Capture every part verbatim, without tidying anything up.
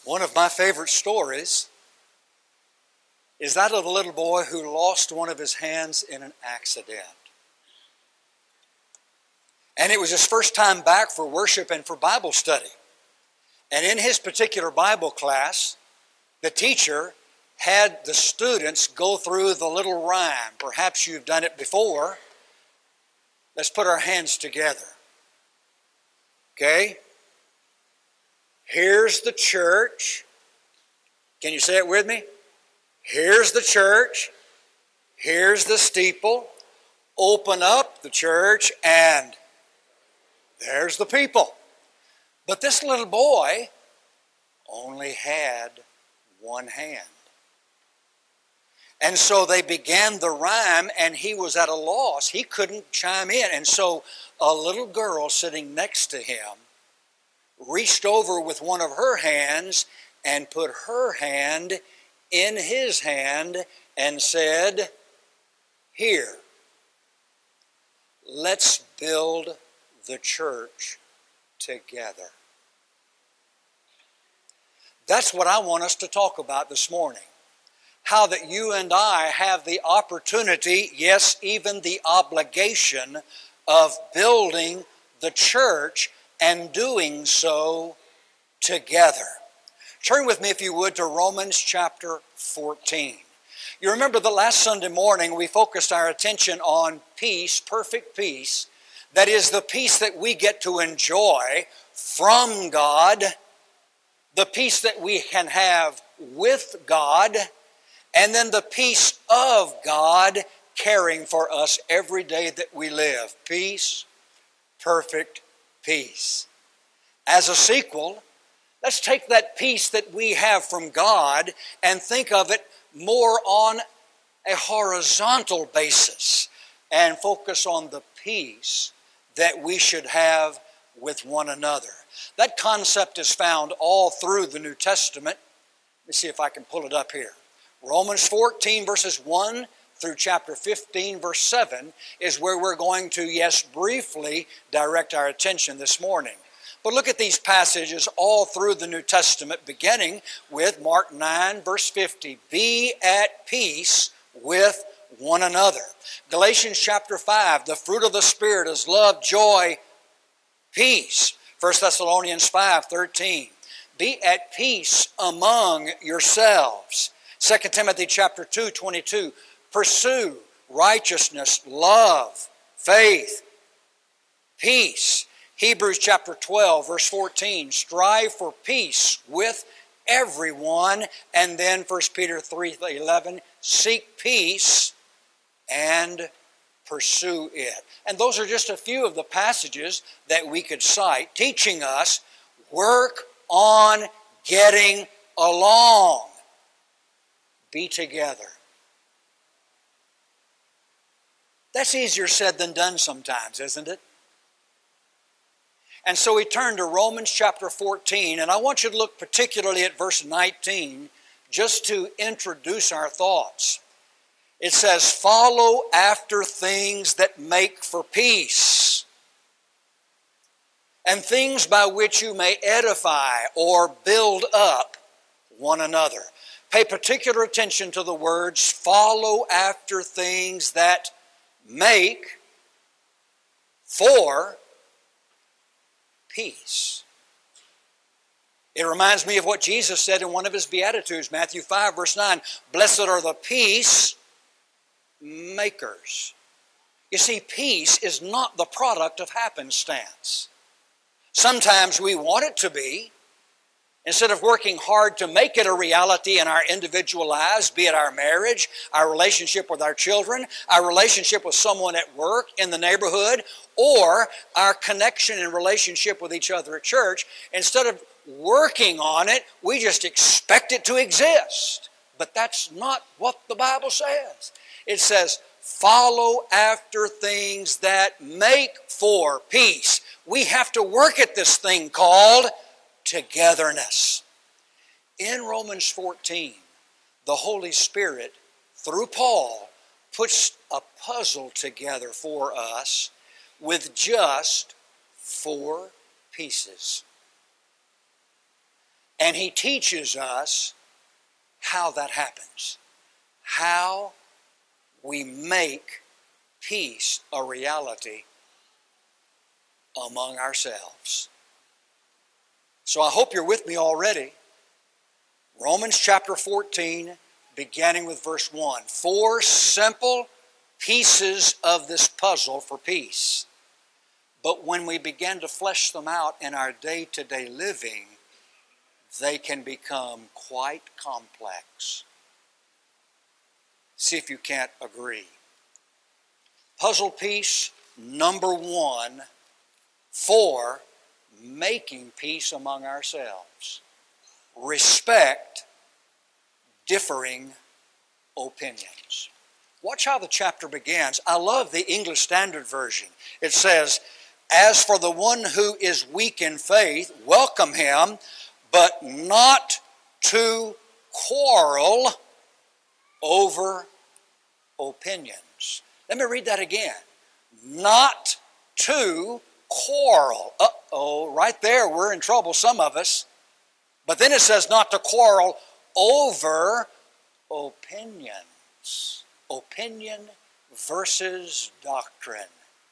One of my favorite stories is that of the little boy who lost one of his hands in an accident. And it was his first time back for worship and for Bible study. And in his particular Bible class, the teacher had the students go through the little rhyme. Perhaps you've done it before. Let's put our hands together. Okay? Here's the church. Can you say it with me? Here's the church. Here's the steeple. Open up the church and there's the people. But this little boy only had one hand. And so they began the rhyme and he was at a loss. He couldn't chime in. And so a little girl sitting next to him reached over with one of her hands and put her hand in his hand and said, "Here, let's build the church together." That's what I want us to talk about this morning. How that you and I have the opportunity, yes, even the obligation of building the church and doing so together. Turn with me, if you would, to Romans chapter fourteen. You remember the last Sunday morning we focused our attention on peace, perfect peace. That is the peace that we get to enjoy from God, the peace that we can have with God, and then the peace of God caring for us every day that we live. Peace, perfect peace. As a sequel, let's take that peace that we have from God and think of it more on a horizontal basis and focus on the peace that we should have with one another. That concept is found all through the New Testament. Let me see if I can pull it up here. Romans fourteen verses one through chapter fifteen verse seven is where we're going to, yes, briefly direct our attention this morning. But look at these passages all through the New Testament, beginning with Mark nine verse fifty. Be at peace with one another. Galatians chapter five, the fruit of the Spirit is love, joy, peace. First Thessalonians five thirteen. Be at peace among yourselves. Second Timothy chapter two twenty-two. Pursue righteousness, love, faith, peace. Hebrews chapter twelve verse fourteen. Strive for peace with everyone. And then First Peter three eleven. Seek peace and pursue it. And those are just a few of the passages that we could cite, teaching us work on getting along. Be together. That's easier said than done sometimes, isn't it? And so we turn to Romans chapter fourteen, and I want you to look particularly at verse nineteen just to introduce our thoughts. It says, follow after things that make for peace, and things by which you may edify or build up one another. Pay particular attention to the words, follow after things that make for peace. It reminds me of what Jesus said in one of his Beatitudes, Matthew five verse nine, blessed are the peace makers. You see, peace is not the product of happenstance. Sometimes we want it to be. Instead of working hard to make it a reality in our individual lives, be it our marriage, our relationship with our children, our relationship with someone at work, in the neighborhood, or our connection and relationship with each other at church, instead of working on it, we just expect it to exist. But that's not what the Bible says. It says, follow after things that make for peace. We have to work at this thing called togetherness. In Romans fourteen, the Holy Spirit, through Paul, puts a puzzle together for us with just four pieces. And he teaches us how that happens. How we make peace a reality among ourselves. So I hope you're with me already. Romans chapter fourteen, beginning with verse one. Four simple pieces of this puzzle for peace. But when we begin to flesh them out in our day-to-day living, they can become quite complex. See if you can't agree. Puzzle piece number one for making peace among ourselves. Respect differing opinions. Watch how the chapter begins. I love the English Standard Version. It says, as for the one who is weak in faith, welcome him, but not to quarrel over opinions. Let me read that again. Not to quarrel. Uh-oh, right there we're in trouble, some of us. But then it says not to quarrel over opinions. Opinion versus doctrine.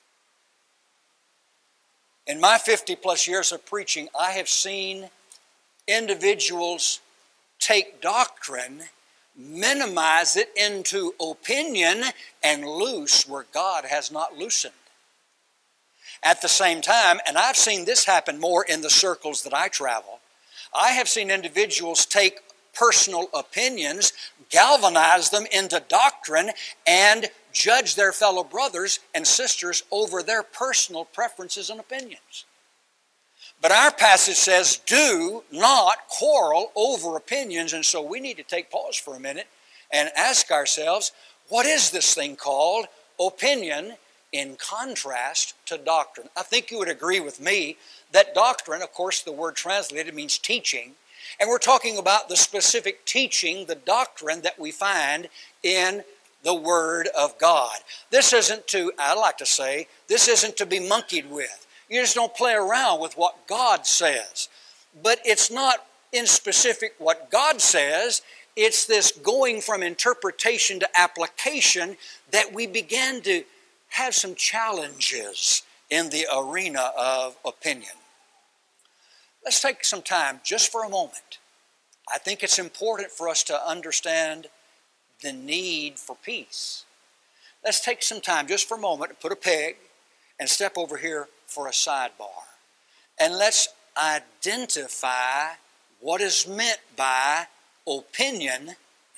In my fifty plus years of preaching, I have seen individuals take doctrine, minimize it into opinion, and loose where God has not loosened. At the same time, and I've seen this happen more in the circles that I travel, I have seen individuals take personal opinions, galvanize them into doctrine, and judge their fellow brothers and sisters over their personal preferences and opinions. But our passage says, do not quarrel over opinions, and so we need to take pause for a minute and ask ourselves, what is this thing called opinion in contrast to doctrine? I think you would agree with me that doctrine, of course the word translated means teaching, and we're talking about the specific teaching, the doctrine that we find in the Word of God. This isn't to, I like to say, this isn't to be monkeyed with. You just don't play around with what God says. But it's not in specific what God says. It's this going from interpretation to application that we begin to have some challenges in the arena of opinion. Let's take some time just for a moment. I think it's important for us to understand the need for peace. Let's take some time just for a moment and put a peg and step over here for a sidebar. And let's identify what is meant by opinion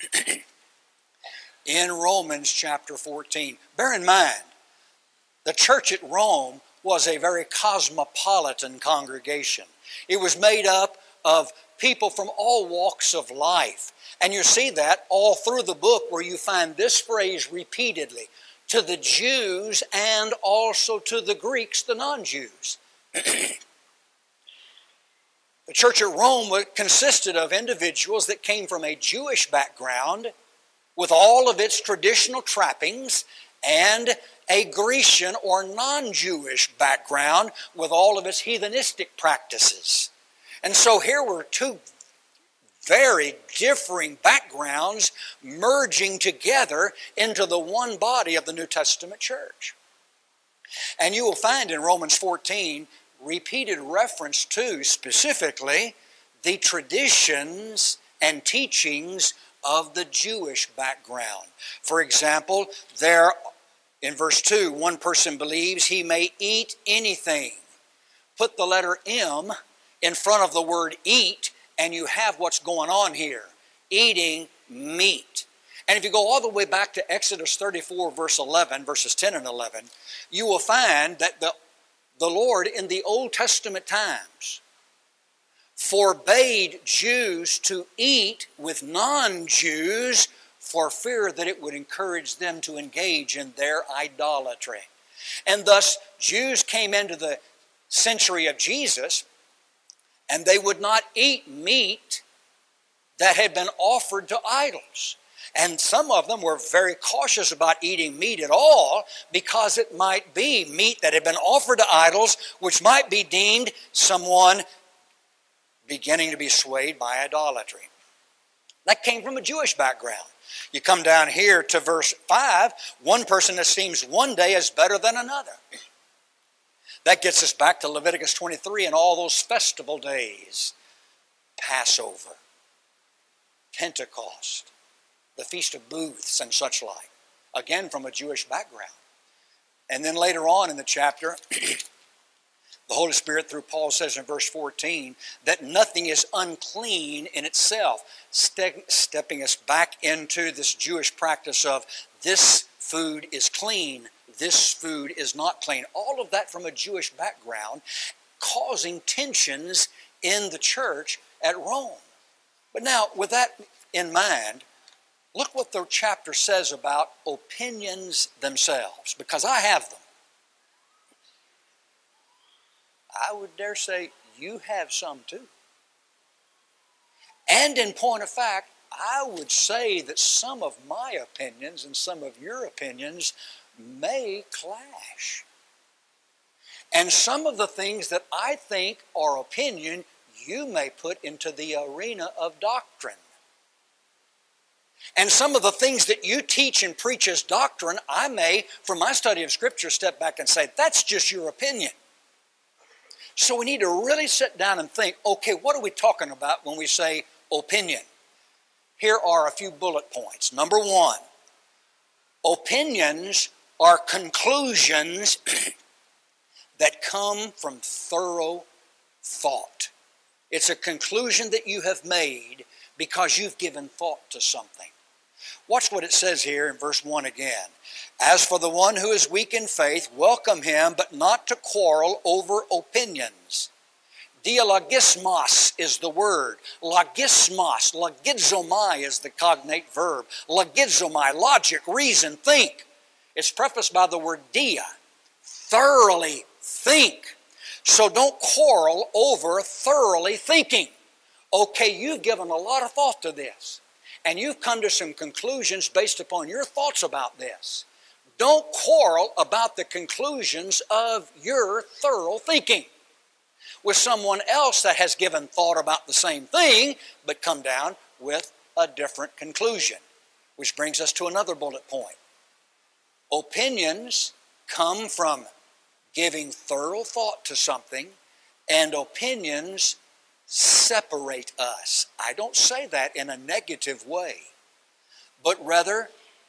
in Romans chapter fourteen. Bear in mind, the church at Rome was a very cosmopolitan congregation. It was made up of people from all walks of life. And you see that all through the book where you find this phrase repeatedly, to the Jews and also to the Greeks, the non-Jews. The church at Rome consisted of individuals that came from a Jewish background with all of its traditional trappings, and a Grecian or non-Jewish background with all of its heathenistic practices. And so here were two very differing backgrounds merging together into the one body of the New Testament church. And you will find in Romans fourteen repeated reference to specifically the traditions and teachings of the Jewish background. For example, there in verse two, one person believes he may eat anything. Put the letter M in front of the word eat, and you have what's going on here. Eating meat. And if you go all the way back to Exodus thirty-four, verse eleven, verses ten and eleven, you will find that the, the Lord in the Old Testament times forbade Jews to eat with non-Jews for fear that it would encourage them to engage in their idolatry. And thus, Jews came into the century of Jesus, and they would not eat meat that had been offered to idols. And some of them were very cautious about eating meat at all because it might be meat that had been offered to idols, which might be deemed someone beginning to be swayed by idolatry. That came from a Jewish background. You come down here to verse five, one person esteems one day as better than another. That gets us back to Leviticus twenty-three and all those festival days. Passover, Pentecost, the Feast of Booths and such like. Again, from a Jewish background. And then later on in the chapter, the Holy Spirit through Paul says in verse fourteen that nothing is unclean in itself, ste- stepping us back into this Jewish practice of this food is clean, this food is not clean. All of that from a Jewish background, causing tensions in the church at Rome. But now, with that in mind, look what the chapter says about opinions themselves, because I have them. I would dare say you have some too. And in point of fact, I would say that some of my opinions and some of your opinions may clash. And some of the things that I think are opinion, you may put into the arena of doctrine. And some of the things that you teach and preach as doctrine, I may, from my study of Scripture, step back and say, that's just your opinion. So we need to really sit down and think, okay, what are we talking about when we say opinion? Here are a few bullet points. Number one, opinions are conclusions that come from thorough thought. It's a conclusion that you have made because you've given thought to something. Watch what it says here in verse one again. As for the one who is weak in faith, welcome him, but not to quarrel over opinions. Dialogismos is the word. Logismos, logizomai is the cognate verb. Logizomai, logic, reason, think. It's prefaced by the word dia, thoroughly think. So don't quarrel over thoroughly thinking. Okay, you've given a lot of thought to this, and you've come to some conclusions based upon your thoughts about this. Don't quarrel about the conclusions of your thorough thinking with someone else that has given thought about the same thing, but come down with a different conclusion. Which brings us to another bullet point. Opinions come from giving thorough thought to something, and opinions separate us. I don't say that in a negative way, but rather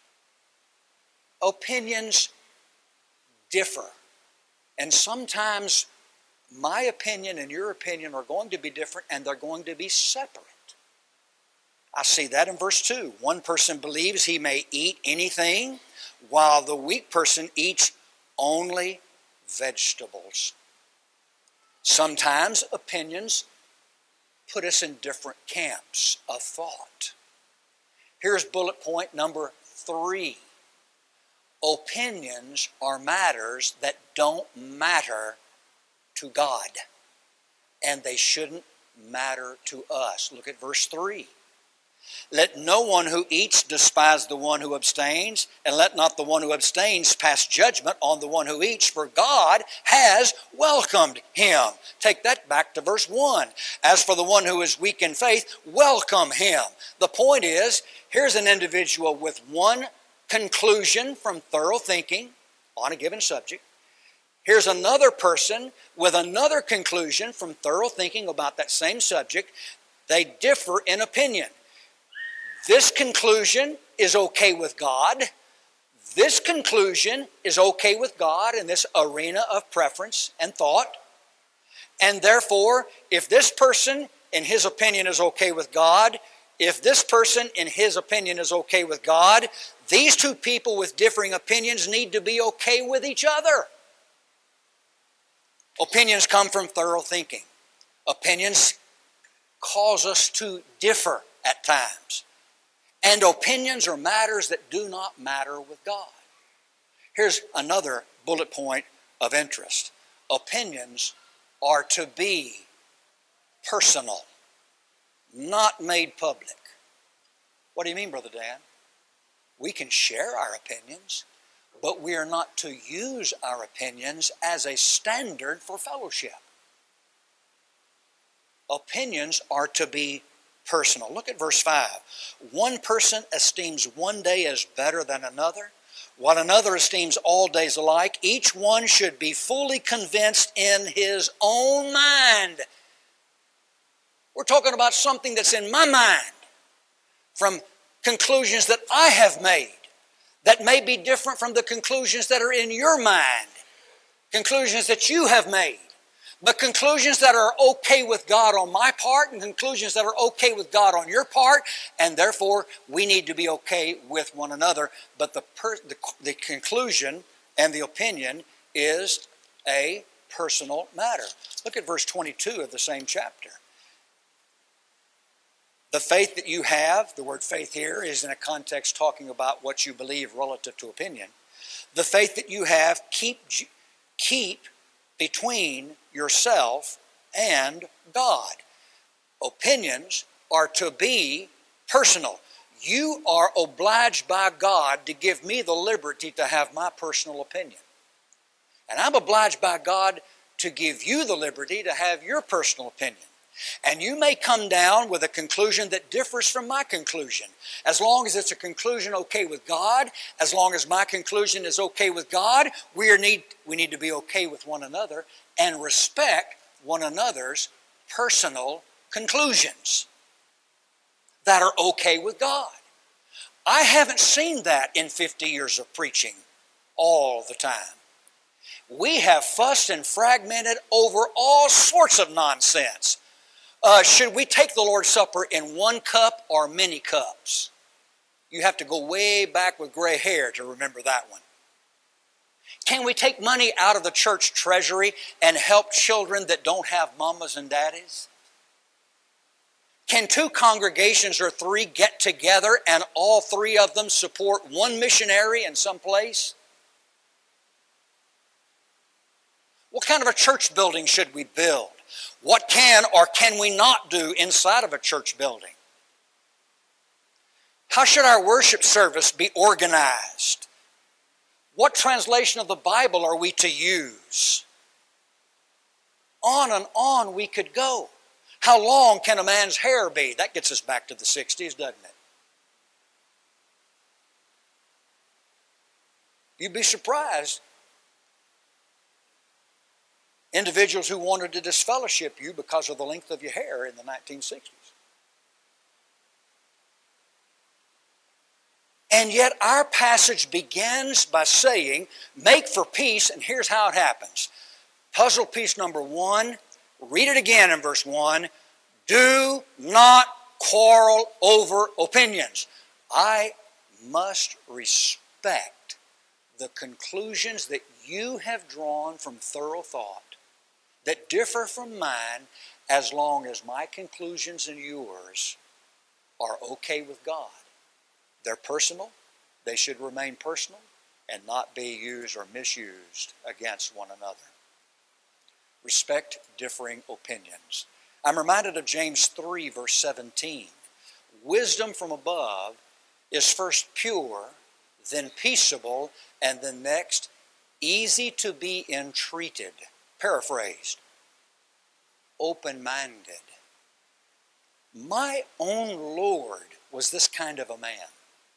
opinions differ. And sometimes my opinion and your opinion are going to be different, and they're going to be separate. I see that in verse two. One person believes he may eat anything, while the weak person eats only vegetables. Sometimes opinions put us in different camps of thought. Here's bullet point number three. Opinions are matters that don't matter to God, and they shouldn't matter to us. Look at verse three. Let no one who eats despise the one who abstains, and let not the one who abstains pass judgment on the one who eats, for God has welcomed him. Take that back to verse one. As for the one who is weak in faith, welcome him. The point is, here's an individual with one conclusion from thorough thinking on a given subject. Here's another person with another conclusion from thorough thinking about that same subject. They differ in opinion. This conclusion is okay with God. This conclusion is okay with God in this arena of preference and thought. And therefore, if this person in his opinion is okay with God, if this person in his opinion is okay with God, these two people with differing opinions need to be okay with each other. Opinions come from thorough thinking. Opinions cause us to differ at times. And opinions are matters that do not matter with God. Here's another bullet point of interest. Opinions are to be personal, not made public. What do you mean, Brother Dan? We can share our opinions, but we are not to use our opinions as a standard for fellowship. opinions are to be personal. Look at verse five. One person esteems one day as better than another, while another esteems all days alike. Each one should be fully convinced in his own mind. We're talking about something that's in my mind, from conclusions that I have made that may be different from the conclusions that are in your mind, conclusions that you have made, but conclusions that are okay with God on my part and conclusions that are okay with God on your part, and therefore we need to be okay with one another. But the, per, the, the conclusion and the opinion is a personal matter. Look at verse twenty-two of the same chapter. The faith that you have, the word faith here is in a context talking about what you believe relative to opinion. The faith that you have, keep, keep between yourself and God. Opinions are to be personal. You are obliged by God to give me the liberty to have my personal opinion. And I'm obliged by God to give you the liberty to have your personal opinion. And you may come down with a conclusion that differs from my conclusion. As long as it's a conclusion okay with God, as long as my conclusion is okay with God, we, are need, we need to be okay with one another and respect one another's personal conclusions that are okay with God. I haven't seen that in fifty years of preaching all the time. We have fussed and fragmented over all sorts of nonsense. Uh, should we take the Lord's Supper in one cup or many cups? You have to go way back with gray hair to remember that one. Can we take money out of the church treasury and help children that don't have mamas and daddies? Can two congregations or three get together and all three of them support one missionary in some place? What kind of a church building should we build? What can or can we not do inside of a church building? How should our worship service be organized? What translation of the Bible are we to use? On and on we could go. How long can a man's hair be? That gets us back to the sixties, doesn't it? You'd be surprised. Individuals who wanted to disfellowship you because of the length of your hair in the nineteen sixties. And yet our passage begins by saying, make for peace, and here's how it happens. Puzzle piece number one, read it again in verse one. Do not quarrel over opinions. I must respect the conclusions that you have drawn from thorough thought that differ from mine, as long as my conclusions and yours are okay with God. They're personal. They should remain personal and not be used or misused against one another. Respect differing opinions. I'm reminded of James three, verse seventeen. Wisdom from above is first pure, then peaceable, and then next, easy to be entreated. Paraphrased, open-minded. My own Lord was this kind of a man.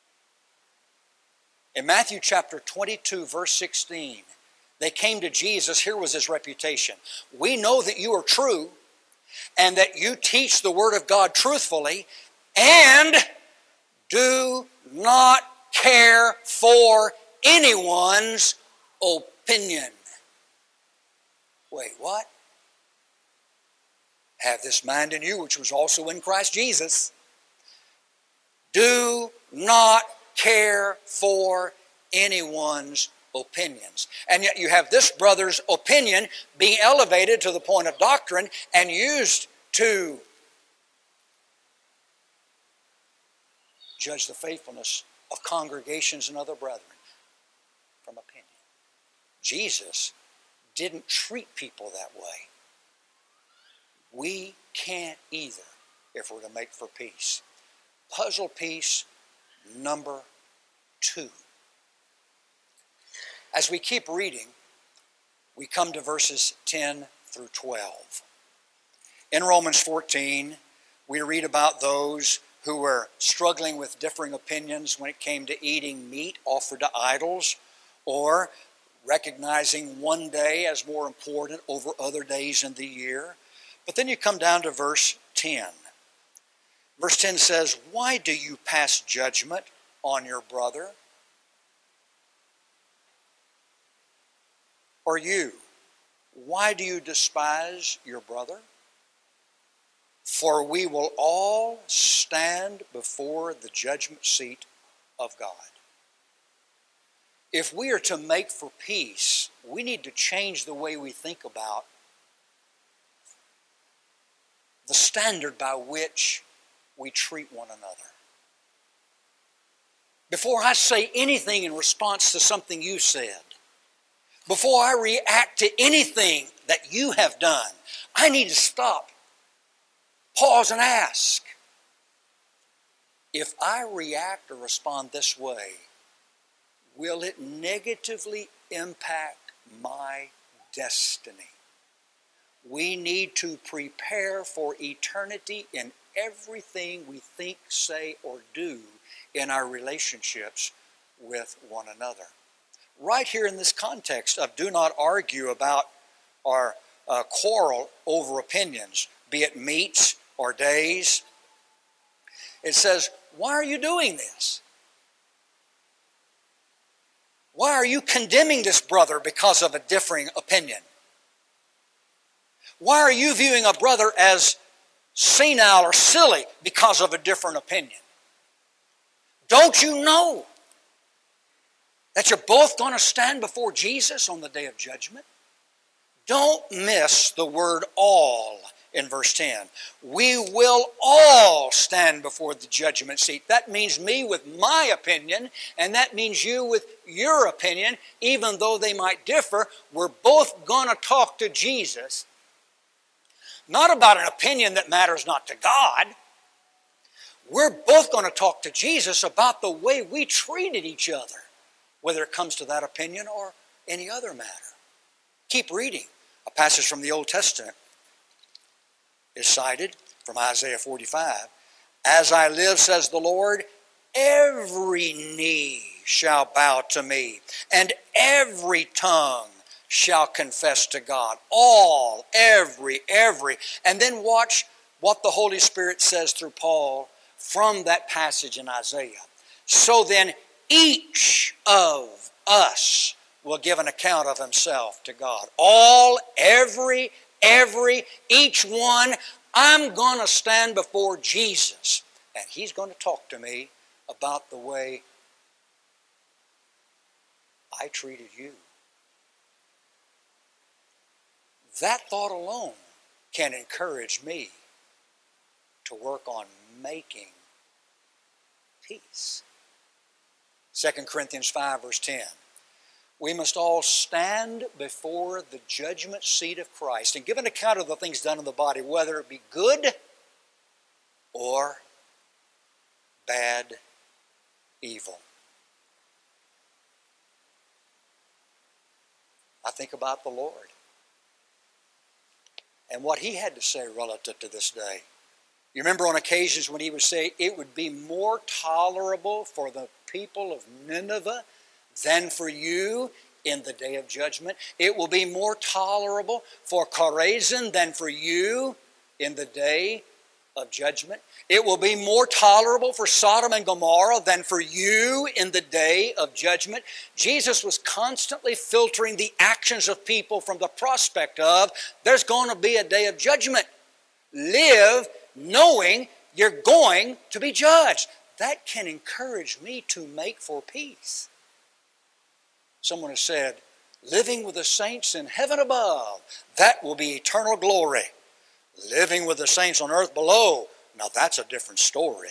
In Matthew chapter twenty-two, verse sixteen, they came to Jesus. Here was his reputation. We know that you are true and that you teach the Word of God truthfully and do not care for anyone's opinion. Wait, what? Have this mind in you, which was also in Christ Jesus. Do not care for anyone's opinions. And yet you have this brother's opinion being elevated to the point of doctrine and used to judge the faithfulness of congregations and other brethren from opinion. Jesus didn't treat people that way. We can't either if we're to make for peace. Puzzle piece number two. As we keep reading, we come to verses ten through twelve. In Romans fourteen, we read about those who were struggling with differing opinions when it came to eating meat offered to idols, or recognizing one day as more important over other days in the year. But then you come down to verse ten. Verse ten says, "Why do you pass judgment on your brother? Or you, why do you despise your brother? For we will all stand before the judgment seat of God." If we are to make for peace, we need to change the way we think about the standard by which we treat one another. Before I say anything in response to something you said, before I react to anything that you have done, I need to stop, pause, and ask, if I react or respond this way, will it negatively impact my destiny? We need to prepare for eternity in everything we think, say, or do in our relationships with one another. Right here in this context of do not argue about or uh, quarrel over opinions, be it meats or days, it says, why are you doing this? Why are you condemning this brother because of a differing opinion? Why are you viewing a brother as senile or silly because of a different opinion? Don't you know that you're both going to stand before Jesus on the day of judgment? Don't miss the word all in verse ten. We will all stand before the judgment seat. That means me with my opinion, and that means you with your opinion. Even though they might differ, we're both going to talk to Jesus. Not about an opinion that matters not to God. We're both going to talk to Jesus about the way we treated each other, whether it comes to that opinion or any other matter. Keep reading. A passage from the Old Testament is cited from Isaiah forty-five. As I live, says the Lord, every knee shall bow to me, and every tongue shall confess to God. All, every, every. And then watch what the Holy Spirit says through Paul from that passage in Isaiah. So then each of us will give an account of himself to God. All, every, every, each one. I'm going to stand before Jesus, and he's going to talk to me about the way I treated you. That thought alone can encourage me to work on making peace. Second Corinthians five, verse ten. We must all stand before the judgment seat of Christ and give an account of the things done in the body, whether it be good or bad, evil. I think about the Lord and what he had to say relative to this day. You remember on occasions when he would say it would be more tolerable for the people of Nineveh than for you in the day of judgment. It will be more tolerable for Chorazin than for you in the day of judgment. It will be more tolerable for Sodom and Gomorrah than for you in the day of judgment. Jesus was constantly filtering the actions of people from the prospect of there's going to be a day of judgment. Live knowing you're going to be judged. That can encourage me to make for peace. Someone has said, living with the saints in heaven above, that will be eternal glory. Living with the saints on earth below, now that's a different story.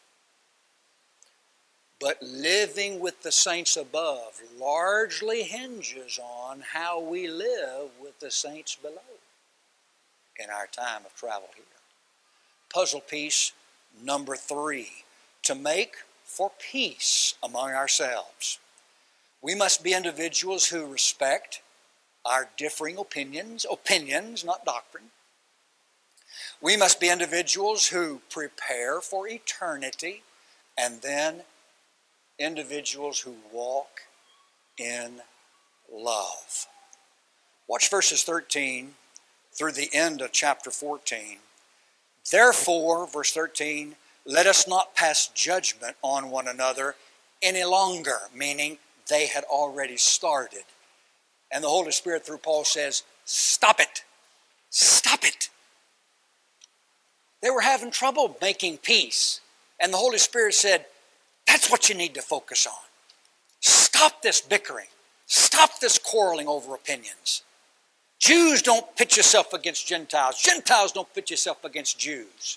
But living with the saints above largely hinges on how we live with the saints below in our time of travel here. Puzzle piece number three, to make for peace among ourselves. We must be individuals who respect our differing opinions, opinions, not doctrine. We must be individuals who prepare for eternity, and then individuals who walk in love. Watch verses thirteen through the end of chapter fourteen. Therefore, verse thirteen, let us not pass judgment on one another any longer, meaning they had already started. And the Holy Spirit through Paul says, stop it. Stop it. They were having trouble making peace. And the Holy Spirit said, that's what you need to focus on. Stop this bickering. Stop this quarreling over opinions. Jews don't pit yourself against Gentiles. Gentiles don't pit yourself against Jews.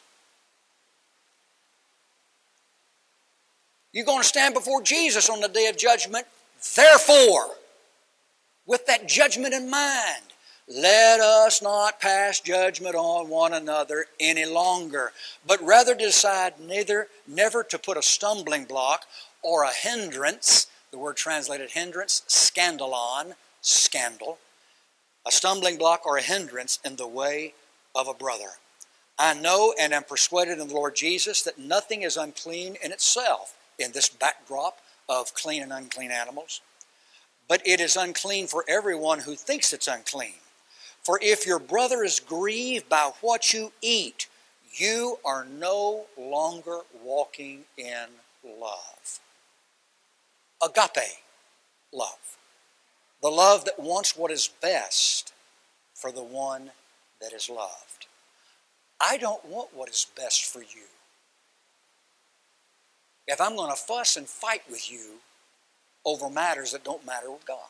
You're going to stand before Jesus on the day of judgment. Therefore, with that judgment in mind, let us not pass judgment on one another any longer, but rather decide neither, never to put a stumbling block or a hindrance, the word translated hindrance, scandalon, scandal, a stumbling block or a hindrance in the way of a brother. I know and am persuaded in the Lord Jesus that nothing is unclean in itself in this backdrop of clean and unclean animals, but it is unclean for everyone who thinks it's unclean. For if your brother is grieved by what you eat, you are no longer walking in love. Agape love. The love that wants what is best for the one that is loved. I don't want what is best for you. If I'm going to fuss and fight with you over matters that don't matter with God.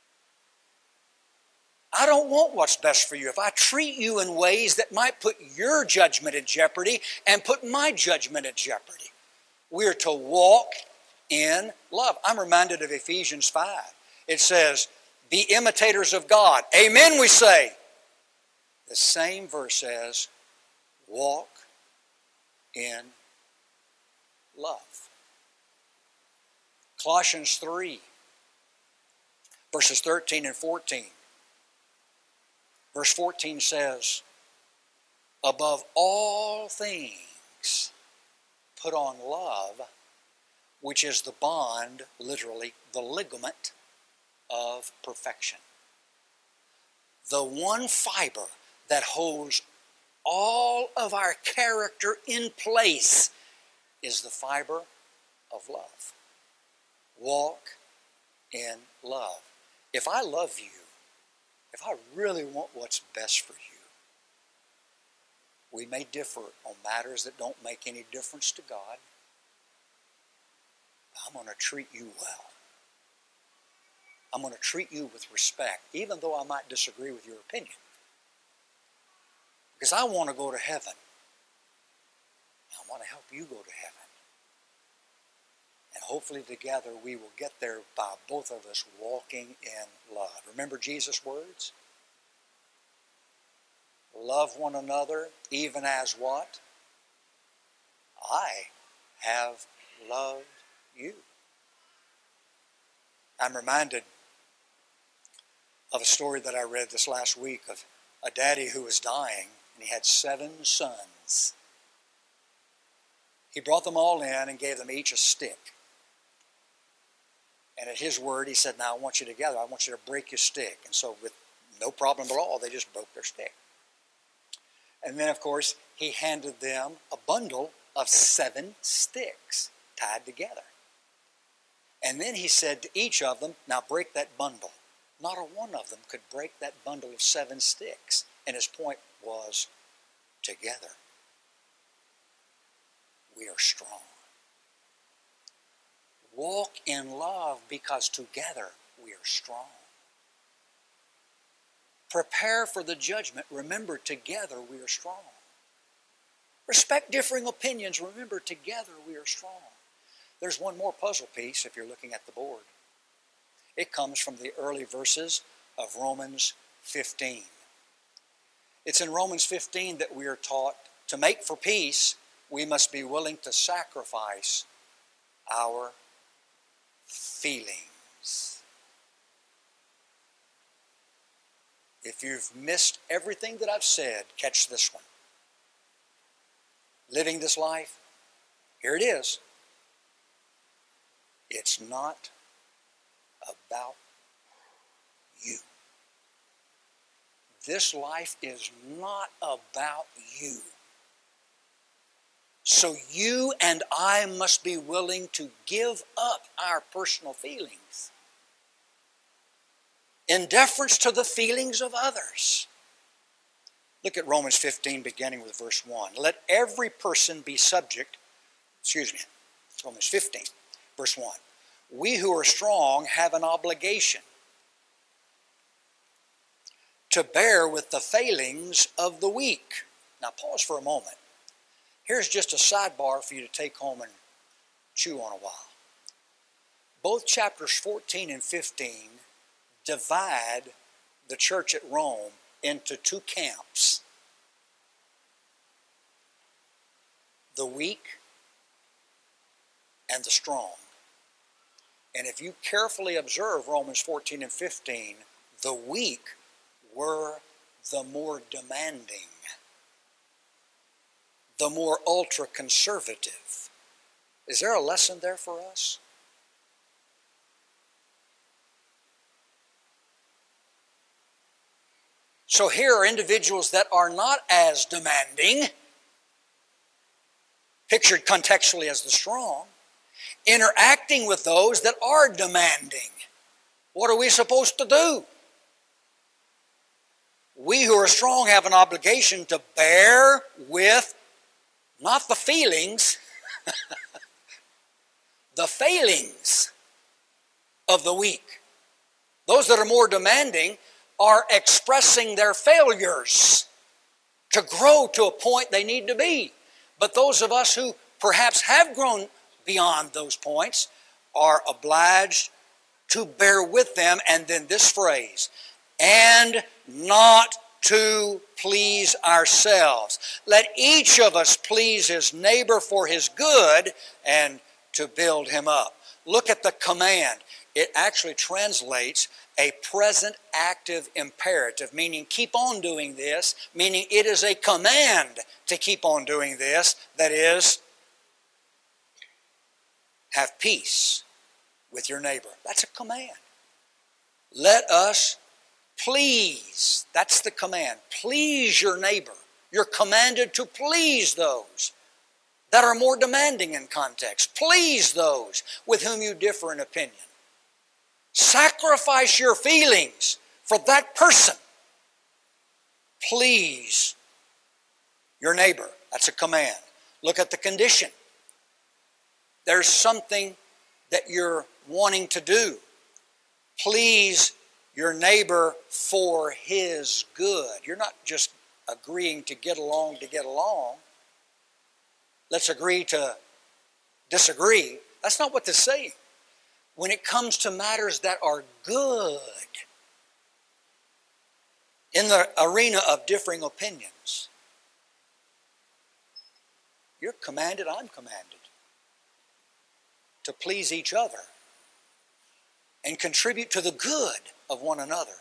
I don't want what's best for you. If I treat you in ways that might put your judgment in jeopardy and put my judgment in jeopardy. We're to walk in love. I'm reminded of Ephesians five. It says, be imitators of God. Amen, we say. The same verse says, walk in love. Colossians three, verses thirteen and fourteen. Verse fourteen says, above all things, put on love, which is the bond, literally, the ligament of perfection. The one fiber that holds all of our character in place is the fiber of love. Walk in love. If I love you, if I really want what's best for you, we may differ on matters that don't make any difference to God. I'm going to treat you well. I'm going to treat you with respect, even though I might disagree with your opinion. Because I want to go to heaven. I want to help you go to heaven. And hopefully together we will get there by both of us walking in love. Remember Jesus' words? Love one another even as what? I have loved you. I'm reminded of a story that I read this last week of a daddy who was dying, and he had seven sons. He brought them all in and gave them each a stick. And at his word, he said, now I want you together. I want you to break your stick. And so with no problem at all, they just broke their stick. And then, of course, he handed them a bundle of seven sticks tied together. And then he said to each of them, now break that bundle. Not a one of them could break that bundle of seven sticks. And his point was, together, we are strong. Walk in love because together we are strong. Prepare for the judgment. Remember, together we are strong. Respect differing opinions. Remember, together we are strong. There's one more puzzle piece if you're looking at the board. It comes from the early verses of Romans fifteen. It's in Romans fifteen that we are taught to make for peace, we must be willing to sacrifice our feelings. If you've missed everything that I've said, catch this one. living this life? Here it is. It's not about you. This life is not about you. So you and I must be willing to give up our personal feelings in deference to the feelings of others. Look at Romans fifteen, beginning with verse one. Let every person be subject, excuse me, it's Romans fifteen, verse one. We who are strong have an obligation to bear with the failings of the weak. Now pause for a moment. Here's just a sidebar for you to take home and chew on a while. Both chapters fourteen and fifteen divide the church at Rome into two camps. The weak and the strong. And if you carefully observe Romans fourteen and fifteen, the weak were the more demanding, the more ultra-conservative. Is there a lesson there for us? So here are individuals that are not as demanding, pictured contextually as the strong, interacting with those that are demanding. What are we supposed to do? We who are strong have an obligation to bear with not the feelings, the failings of the weak. Those that are more demanding are expressing their failures to grow to a point they need to be. But those of us who perhaps have grown beyond those points are obliged to bear with them. And then this phrase, and not to please ourselves. Let each of us please his neighbor for his good and to build him up. Look at the command. It actually translates a present active imperative, meaning keep on doing this, meaning it is a command to keep on doing this. That is, have peace with your neighbor. That's a command. Let us please, that's the command, please your neighbor. You're commanded to please those that are more demanding in context. Please those with whom you differ in opinion. Sacrifice your feelings for that person. Please your neighbor. That's a command. Look at the condition. There's something that you're wanting to do. Please your neighbor for his good. You're not just agreeing to get along to get along. Let's agree to disagree. That's not what this is saying. When it comes to matters that are good, in the arena of differing opinions, you're commanded, I'm commanded, to please each other and contribute to the good of one another.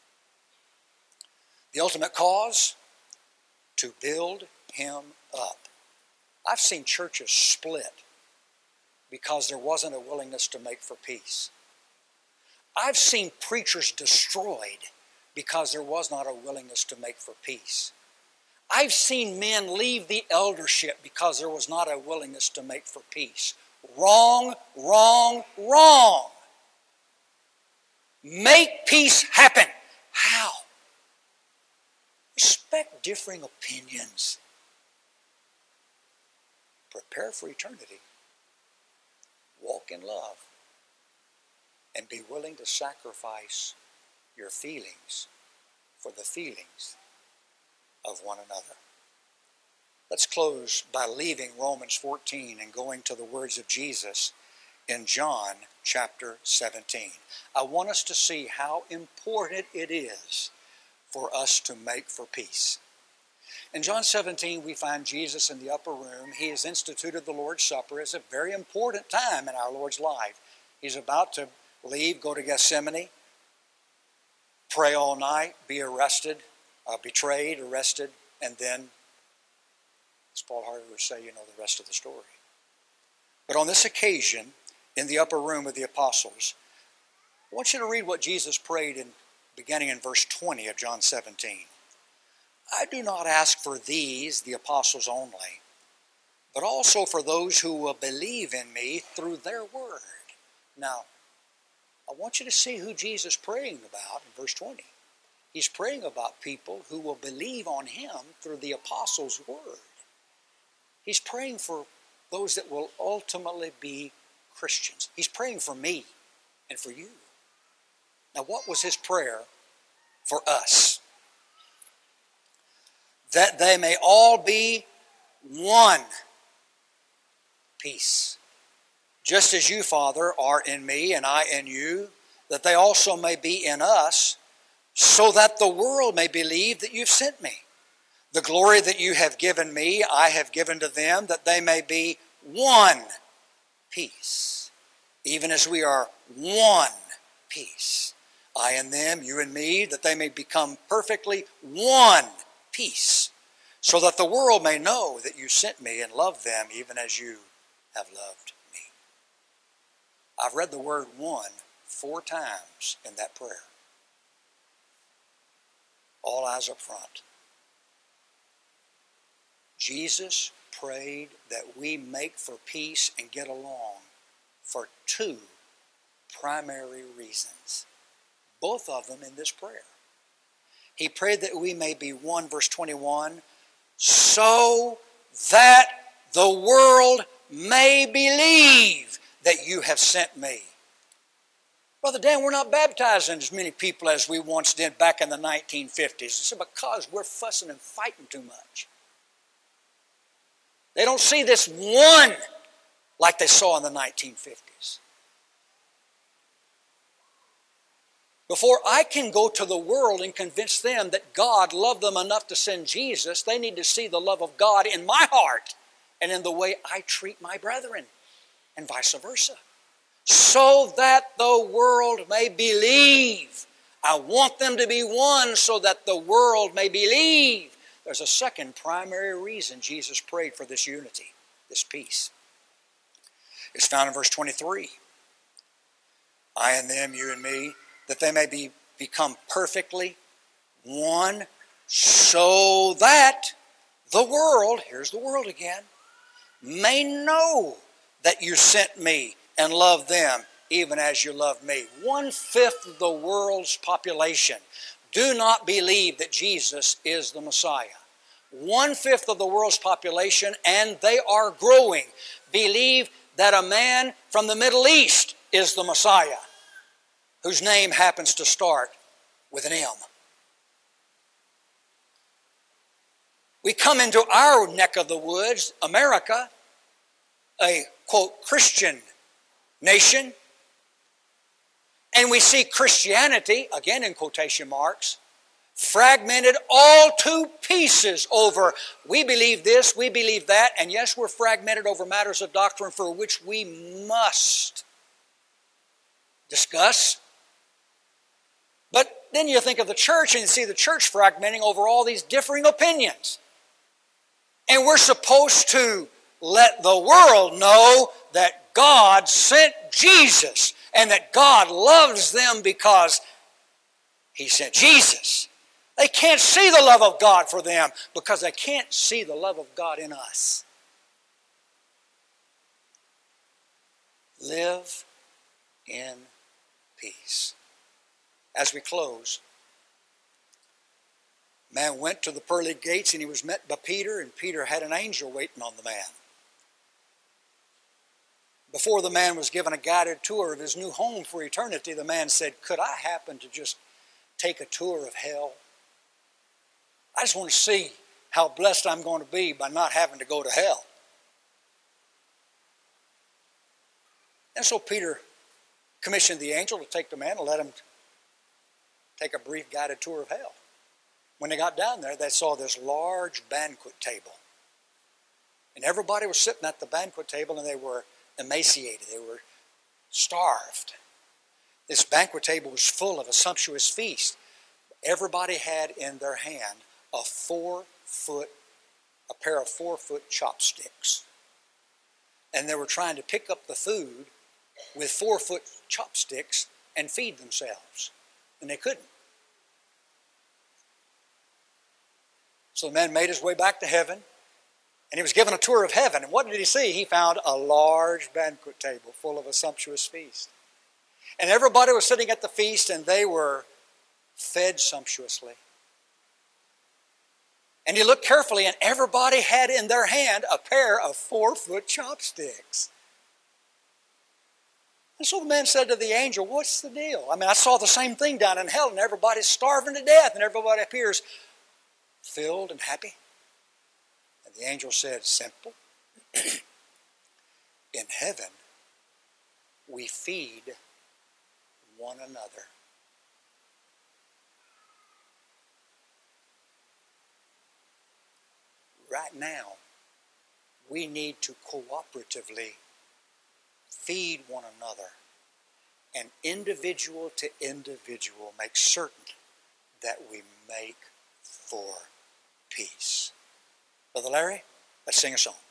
The ultimate cause, to build him up. I've seen churches split because there wasn't a willingness to make for peace. I've seen preachers destroyed because there was not a willingness to make for peace. I've seen men leave the eldership because there was not a willingness to make for peace. Wrong, wrong, wrong. Make peace happen. How? Respect differing opinions. Prepare for eternity. Walk in love. And be willing to sacrifice your feelings for the feelings of one another. Let's close by leaving Romans fourteen and going to the words of Jesus in John chapter seventeen. I want us to see how important it is for us to make for peace. In John seventeen, we find Jesus in the upper room. He has instituted the Lord's Supper as a very important time in our Lord's life. He's about to leave, go to Gethsemane, pray all night, be arrested, uh, betrayed, arrested, and then As Paul Harvey would say, you know the rest of the story. But on this occasion, in the upper room with the apostles, I want you to read what Jesus prayed in beginning in verse twenty of John seventeen. I do not ask for these, the apostles only, but also for those who will believe in me through their word. Now, I want you to see who Jesus is praying about in verse twenty. He's praying about people who will believe on him through the apostles' word. He's praying for those that will ultimately be Christians. He's praying for me and for you. Now, what was his prayer for us? That they may all be one. Peace. Just as you, Father, are in me and I in you, that they also may be in us, so that the world may believe that you've sent me. The glory that you have given me, I have given to them, that they may be one. Peace. Even as we are one. Peace. I and them, you and me, that they may become perfectly one. Peace. So that the world may know that you sent me and loved them even as you have loved me. I've read the word one four times in that prayer. All eyes up front. Jesus prayed that we make for peace and get along for two primary reasons. Both of them in this prayer. He prayed that we may be one, verse twenty-one, so that the world may believe that you have sent me. Brother Dan, we're not baptizing as many people as we once did back in the nineteen fifties. It's because we're fussing and fighting too much. They don't see this one like they saw in the nineteen fifties. Before I can go to the world and convince them that God loved them enough to send Jesus, they need to see the love of God in my heart and in the way I treat my brethren, and vice versa. So that the world may believe. I want them to be one so that the world may believe. There's a second primary reason Jesus prayed for this unity, this peace. It's found in verse twenty-three. I and them, you and me, that they may be become perfectly one, so that the world, here's the world again, may know that you sent me and loved them even as you loved me. One-fifth of the world's population do not believe that Jesus is the Messiah. One-fifth of the world's population, and they are growing, believe that a man from the Middle East is the Messiah, whose name happens to start with an M. We come into our neck of the woods, America, a, quote, Christian nation, and we see Christianity, again in quotation marks, fragmented all to pieces over we believe this, we believe that, and yes, we're fragmented over matters of doctrine for which we must discuss. But then you think of the church and you see the church fragmenting over all these differing opinions. And we're supposed to let the world know that God sent Jesus and that God loves them because He sent Jesus. They can't see the love of God for them because they can't see the love of God in us. Live in peace. As we close, man went to the pearly gates and he was met by Peter, and Peter had an angel waiting on the man. Before the man was given a guided tour of his new home for eternity, the man said, could I happen to just take a tour of hell? I just want to see how blessed I'm going to be by not having to go to hell. And so Peter commissioned the angel to take the man and let him take a brief guided tour of hell. When they got down there, they saw this large banquet table. And everybody was sitting at the banquet table and they were emaciated. They were starved. This banquet table was full of a sumptuous feast. Everybody had in their hand a four-foot a pair of four-foot chopsticks. And they were trying to pick up the food with four-foot chopsticks and feed themselves. And they couldn't. So the man made his way back to heaven, and he was given a tour of heaven. And what did he see? He found a large banquet table full of a sumptuous feast. And everybody was sitting at the feast, and they were fed sumptuously. And he looked carefully, and everybody had in their hand a pair of four-foot chopsticks. And so the man said to the angel, what's the deal? I mean, I saw the same thing down in hell, and everybody's starving to death, and everybody appears filled and happy. And the angel said, simple. In heaven, we feed one another. Right now, we need to cooperatively feed one another and individual to individual make certain that we make for peace. Brother Larry, let's sing a song.